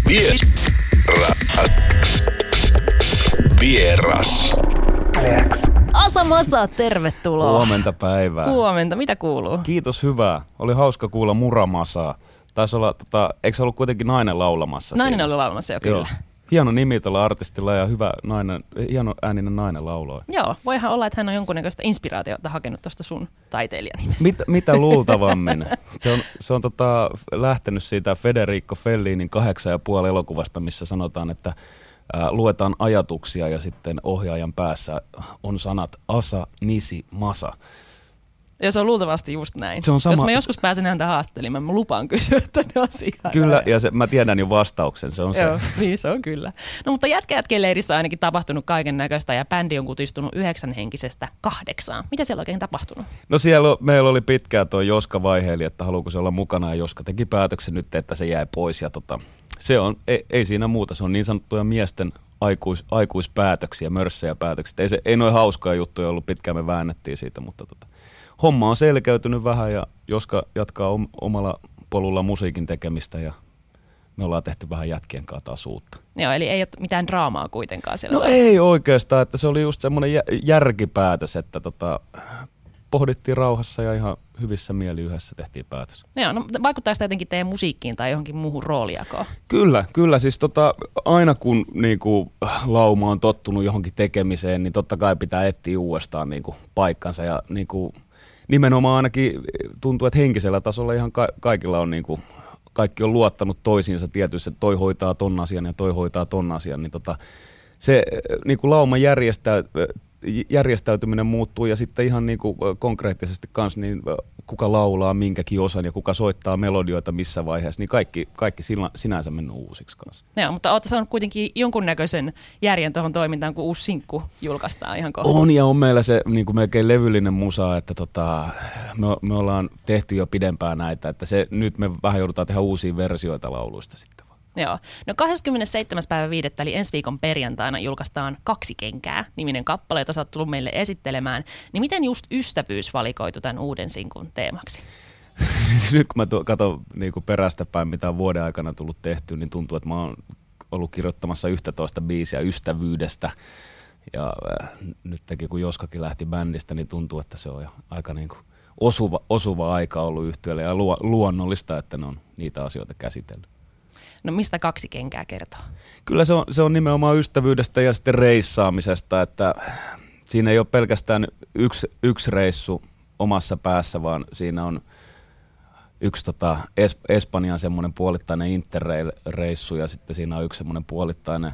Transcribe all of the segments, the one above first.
Vieras. Asa Masa, tervetuloa. Huomenta päivää. Huomenta, mitä kuuluu? Kiitos, hyvää. Oli hauska kuulla Muramasaa. Taisi olla, eikö se ollut kuitenkin nainen laulamassa? Nainen siinä? oli laulamassa jo, kyllä. Hieno nimi tuolla artistilla ja hyvä nainen, hieno ääninen nainen lauloi. Joo, voihan olla, että hän on jonkunnäköistä inspiraatiota hakenut tuosta sun taiteilijanimestä. Mitä luultavammin? Se on lähtenyt siitä Federico Fellinin 8,5 elokuvasta, missä sanotaan, että luetaan ajatuksia ja sitten ohjaajan päässä on sanat asa, nisi, masa. Ja se on luultavasti just näin. Se on sama. Jos mä joskus pääsen häntä haastattelemaan, mä lupaan kysyä tänne asiaan. Kyllä, ja mä tiedän jo vastauksen, se on se. Joo, niin se on kyllä. No mutta jätkien leirissä on ainakin tapahtunut kaiken näköistä ja bändi on kutistunut 9-henkisestä 8. Mitä siellä on oikein tapahtunut? No siellä meillä oli pitkään tuo Joska vaiheili, että haluuko se olla mukana ja Joska teki päätöksen nyt, että se jäi pois ja se on, ei siinä muuta, se on niin sanottuja miesten aikuispäätöksiä, mörssejä päätöksiä. Ei noin hauskaa juttuja ollut, pitkään me väännettiin siitä, mutta homma on selkeytynyt vähän ja Joska jatkaa omalla polulla musiikin tekemistä ja me ollaan tehty vähän jätkien kanssa taas uutta. Joo, eli ei ole mitään draamaa kuitenkaan siellä. No ei oikeastaan, että se oli just semmoinen järkipäätös, että pohdittiin rauhassa ja ihan hyvissä mieli yhdessä tehtiin päätös. Joo, no vaikuttaa sitä jotenkin teidän musiikkiin tai johonkin muuhun roolijakoon? Kyllä siis aina kun niinku lauma on tottunut johonkin tekemiseen, niin totta kai pitää etsiä uudestaan niinku paikkansa ja niinku nimenomaan ainakin tuntuu, että henkisellä tasolla ihan kaikilla on niinku, kaikki on luottanut toisiinsa tietysti, että toi hoitaa ton asian ja toi hoitaa ton asian, niin se niinku lauman järjestäytyminen muuttuu ja sitten ihan niinku konkreettisesti kanssa niin kuka laulaa minkäkin osan ja kuka soittaa melodioita missä vaiheessa, niin kaikki sinänsä mennyt uusiksi kanssa. Joo, mutta olette saanut kuitenkin jonkunnäköisen järjen tuohon toimintaan, kun uusi sinkku julkaistaan ihan kohta. On ja on meillä se niin kuin melkein levyllinen musa, että me ollaan tehty jo pidempään näitä, että nyt me vähän joudutaan tehdä uusia versioita lauluista sitten. Joo. No 27.5. eli ensi viikon perjantaina julkaistaan 2 kenkää -niminen kappale, jota sä oot tullut meille esittelemään. Niin miten just ystävyys valikoitu tämän uuden sinkun teemaksi? Nyt kun mä katson niin perästä päin, mitä on vuoden aikana tullut tehty, niin tuntuu, että mä oon ollut kirjoittamassa 11 biisiä ystävyydestä. Ja nytkin kun Joskakin lähti bändistä, niin tuntuu, että se on jo aika niin kuin osuva aika ollut yhtyeelle ja luonnollista, että ne on niitä asioita käsitellyt. No mistä 2 kenkää kertoo? Kyllä se on nimenomaan ystävyydestä ja sitten reissaamisesta, että siinä ei ole pelkästään yksi reissu omassa päässä, vaan siinä on yksi Espanjan semmoinen puolittainen interrail-reissu ja sitten siinä on yksi semmoinen puolittainen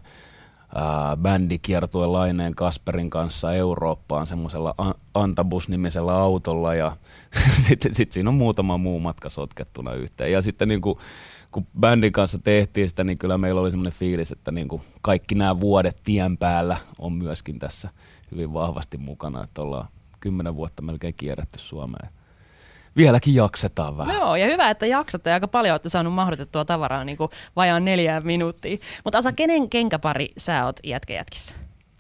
bändikiertue Laineen Kasperin kanssa Eurooppaan semmoisella Antabus-nimisellä autolla ja sitten siinä on muutama muu matka sotkettuna yhteen. Ja sitten kun bändin kanssa tehtiin sitä, niin kyllä meillä oli semmoinen fiilis, että kaikki nämä vuodet tien päällä on myöskin tässä hyvin vahvasti mukana, että ollaan 10 vuotta melkein kierretty Suomeen. Vieläkin jaksetaan vähän. Joo, ja hyvä, että jaksatte ja aika paljon olette saanut mahdotettua tavaraa niin kuin vajaan 4 minuuttia. Mutta Asa, kenen kenkäpari sä oot jätkäjätkissä?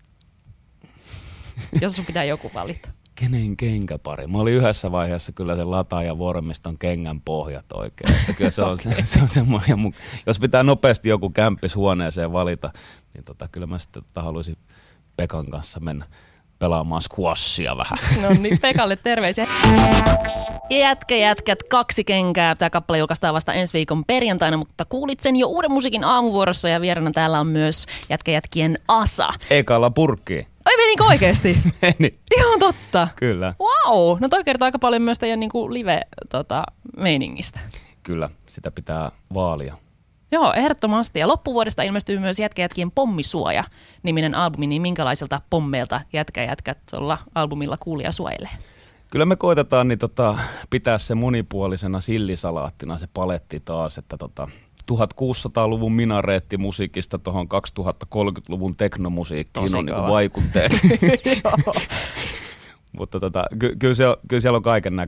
Jos sun pitää joku valita. Kenen kenkäpari? Mä olin yhdessä vaiheessa kyllä sen lataajan vormiston kengän pohjat oikein. Että kyllä se on semmoinen, jos pitää nopeasti joku kämppis huoneeseen valita, niin kyllä mä sitten haluaisin Pekan kanssa mennä pelaamaan squashia vähän. No niin, Pekalle terveisiä. Jätkät 2 kenkää. Tämä kappale julkaistaan vasta ensi viikon perjantaina, mutta kuulit sen jo Uuden musiikin aamuvuorossa ja vieraana täällä on myös jätkien Asa. Ekalla purkkiin. Ai menikö oikeesti? Meni. Ihan totta. Kyllä. Wow, no toi kertoo aika paljon myös teidän niinku live-meiningistä. Kyllä, sitä pitää vaalia. Joo, ehdottomasti. Ja loppuvuodesta ilmestyy myös jätkien Pommisuoja -niminen albumi, niin minkälaisilta pommeilta jätkät tuolla albumilla kuulija suojelee? Kyllä me koitetaan pitää se monipuolisena sillisalaattina se paletti taas, että 1600-luvun minareettimusiikista tuohon 2030-luvun teknomusiikkiin on niinku vaikutteet. Mutta kyllä siellä on kaiken näköistä.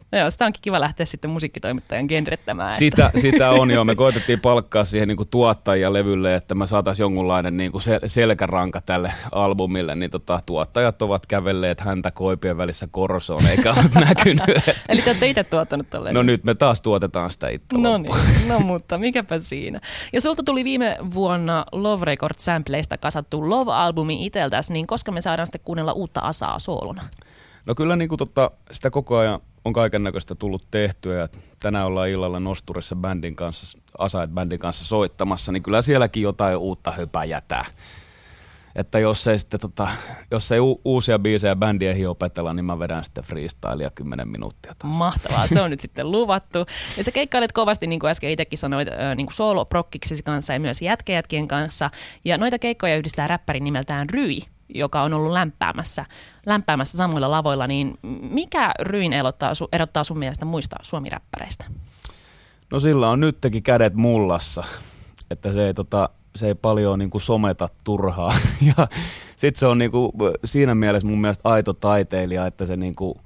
Joo, sitä onkin kiva lähteä sitten musiikkitoimittajan genrettämään. Sitä on jo. Me koitettiin palkkaa siihen niin kuin tuottajia levylle, että me saataisiin jonkunlainen niin kuin selkäranka tälle albumille. Niin tuottajat ovat kävelleet häntä koipien välissä korsoon, eikä ole näkynyt. Eli te olette itse tuottanut tolleen? No nyt me taas tuotetaan sitä itse. No niin, no mutta mikäpä siinä. Ja sulta tuli viime vuonna Love Records sampleista kasattu Love-albumi iteltäs, niin koska me saadaan sitten kuunnella uutta Asaa soolona? No kyllä niin kuin sitä koko ajan on kaikennäköistä tullut tehtyä ja tänään ollaan illalla Nosturissa bändin kanssa, Asaet-bändin kanssa soittamassa, niin kyllä sielläkin jotain uutta höpäjätää. Että jos ei sitten jos ei uusia biisejä bändiä opetella, niin mä vedän sitten freestylia 10 minuuttia taas. Mahtavaa, se on nyt sitten luvattu. Ja sä keikkailet kovasti, niin kuin äsken itsekin sanoit, niin kuin sooloprokkiksesi kanssa ja myös jätkien kanssa. Ja noita keikkoja yhdistää räppärin nimeltään Ryi, joka on ollut lämpäämässä samoilla lavoilla. Niin mikä Ryin erottaa sun mielestä muista suomiräppäreistä? No sillä on nytkin kädet mullassa, että se ei paljon niin kuin someta turhaa. Ja sitten se on niin kuin, siinä mielessä mun mielestä aito taiteilija, että se, niin kuin,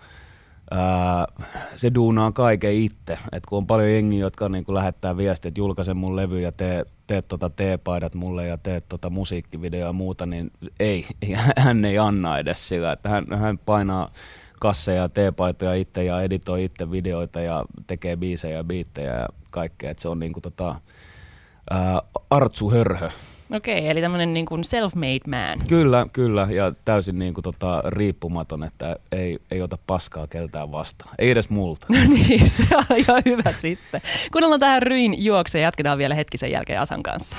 se duunaa kaiken itse. Et kun on paljon jengiä, jotka niin kuin lähettää viestiä, että julkaise mun levy ja teet teepaidat mulle ja teet musiikkivideoa ja muuta, niin hän ei anna edes sillä. Että hän painaa kasseja ja teepaitoja itse ja editoi itse videoita ja tekee biisejä ja biittejä ja kaikkea. Et se on niin kuin Artsu Hörhö. Okei, eli tämmöinen niin kuin self-made man. Kyllä, ja täysin niin kuin riippumaton, että ei ota paskaa keltään vastaan. Ei edes multa. No niin, se on ihan hyvä sitten. Kuunnellaan tähän Ryin juokse ja jatketaan vielä hetki sen jälkeen Asan kanssa.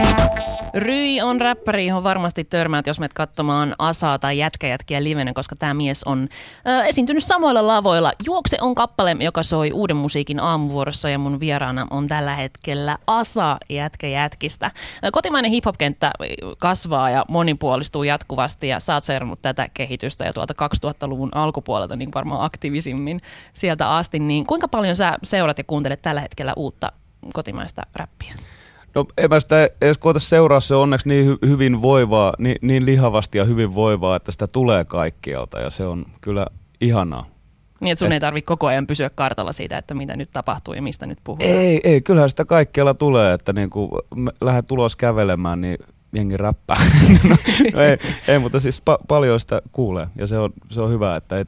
Ryi on räppäri, johon varmasti törmäät, jos menet katsomaan Asaa tai jätkiä livenä, koska tämä mies on esiintynyt samoilla lavoilla. Juokse on kappale, joka soi uuden musiikin aamuvuorossa ja mun vieraana on tällä hetkellä Asa jätkistä. Kotimainen hip-hop-kenttä kasvaa ja monipuolistuu jatkuvasti ja sä oot seurannut tätä kehitystä ja tuolta 2000-luvun alkupuolelta niin varmaan aktiivisimmin sieltä asti. Niin kuinka paljon sä seurat ja kuuntelet tällä hetkellä uutta kotimaista räppiä? No en mä sitä edes koeta seuraa, se on onneksi niin hyvin voivaa, niin lihavasti ja hyvin voivaa, että sitä tulee kaikkialta ja se on kyllä ihanaa. Niin, että sun ei tarvitse koko ajan pysyä kartalla siitä, että mitä nyt tapahtuu ja mistä nyt puhutaan. Ei, kyllähän sitä kaikkialla tulee, että niin kun lähdet ulos kävelemään, niin jengi räppää. ei, mutta siis paljon sitä kuulee ja se on hyvä, että ei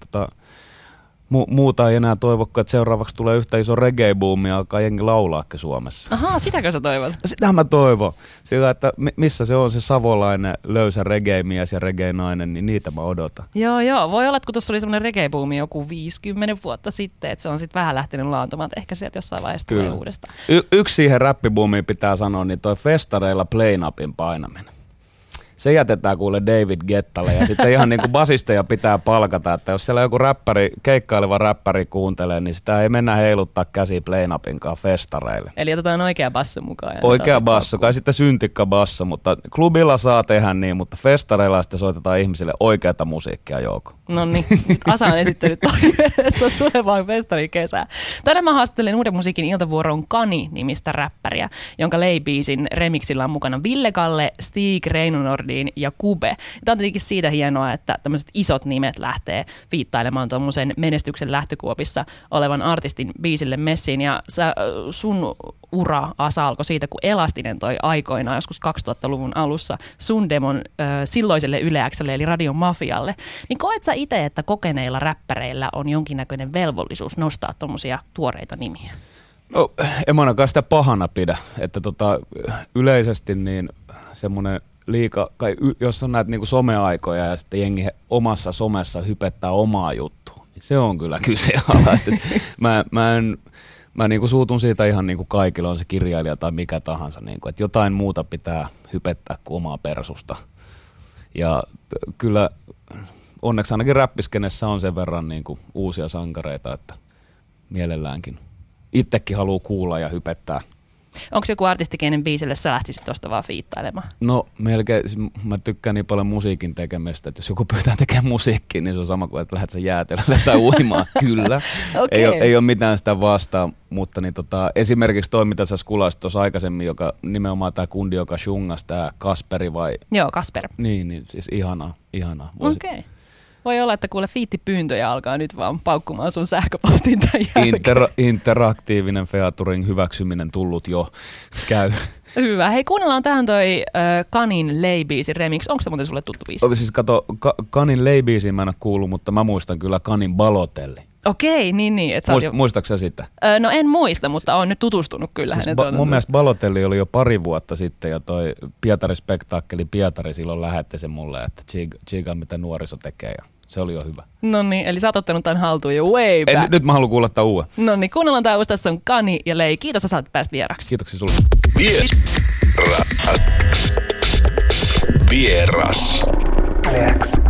muuta ei enää toivokkaan, että seuraavaksi tulee yhtä iso reggae-buumi ja alkaa jengi laulaakin Suomessa. Ahaa, sitäkö sä toivot? Sitähän mä toivon. Sillä, että missä se on se savolainen löysä reggae-mies ja reggae-nainen, niin niitä mä odotan. Joo. Voi olla, että kun tuossa oli semmoinen reggae-buumi joku 50 vuotta sitten, että se on sitten vähän lähtenyt laantumaan, että ehkä sieltä jossain vaiheessa tulee uudestaan. Yksi siihen räppibuumiin pitää sanoa, niin toi festareilla play-napin painaminen. Se jätetään kuule David Guettalle ja sitten ihan niin kuin basisteja pitää palkata, että jos siellä joku keikkaileva räppäri kuuntelee, niin sitä ei mennä heiluttaa käsi play-napinkaan festareille. Eli otetaan oikea basso mukaan. Oikea basso, kai sitten syntikka basso, mutta klubilla saa tehdä niin, mutta festareilla sitten soitetaan ihmisille oikeata musiikkia joukko. No niin, Asa on esittänyt toiveessa tulevaan festarin kesää. Tänään mä haastattelen uuden musiikin iltavuoron Kani-nimistä räppäriä, jonka Lay-biisin remixillä on mukana Ville Kalle, Stig Reinonordin ja Kube. Tämä on tietenkin siitä hienoa, että tämmöiset isot nimet lähtee viittailemaan tuommoisen menestyksen lähtökuopissa olevan artistin biisille messiin. Ja sun ura, Asa, alkoi siitä, kun Elastinen toi aikoinaan joskus 2000-luvun alussa sun demon silloiselle Yle X:lle eli Radio Mafialle. Niin koet sä itse, että kokeneilla räppäreillä on jonkinnäköinen velvollisuus nostaa tuommoisia tuoreita nimiä? No, en mä ainakaan sitä pahana pidä, että yleisesti niin semmoinen jos on näitä niinku someaikoja ja sitten jengi omassa somessa hypettää omaa juttua, niin se on kyllä kyseenalaista. Mä niinku suutun siitä ihan niinku kaikilla, on se kirjailija tai mikä tahansa, niinku, että jotain muuta pitää hypettää kuin omaa persusta. Ja kyllä onneksi ainakin räppiskenessä on sen verran niinku uusia sankareita, että mielelläänkin itsekin haluaa kuulla ja hypettää. Onko joku artisti, kenen biisille sä lähtisit tuosta vaan fiittailemaan? No melkein, mä tykkään niin paljon musiikin tekemistä, että jos joku pyytää tekemään musiikkia, niin se on sama kuin, että lähdet sä jäätelölle tai uimaan. Kyllä, okay. ei ole mitään sitä vastaan, mutta niin esimerkiksi toi, mitä sä skulasit tuossa aikaisemmin, joka nimenomaan tämä kundi, joka shungas, tämä Kasperi vai? Joo, Kasper. Niin siis ihanaa. Okei. Voi olla, että kuule fiittipyyntöjä alkaa nyt vaan paukkumaan sun sähköpostin tämän jälkeen. Interaktiivinen featuring hyväksyminen tullut jo käy. Hyvä. Hei, kuunnellaan tähän toi Kanin Lay-biisin remix. Onko se muuten sulle tuttu biisi? Siis kato, Kanin Lay-biisiin mä en ole kuullut, mutta mä muistan kyllä Kanin Balotelli. Okei, niin. Muistatko sä sitä? No en muista, mutta oon nyt tutustunut kyllä. Siis mun mielestä Balotelli oli jo pari vuotta sitten ja toi Pietari-spektaakkeli Pietari silloin lähetti sen mulle, että tsiigaa mitä nuoriso tekee ja se oli jo hyvä. No niin, eli sä oot ottanut tämän haltuun jo way back. Nyt mä haluan kuulla tämän uuden. No niin, kuunnellaan tää uusi. Tässä on Kani ja Lay. Kiitos, sä saat päästä vieraksi. Kiitoksia sulle. Vieras.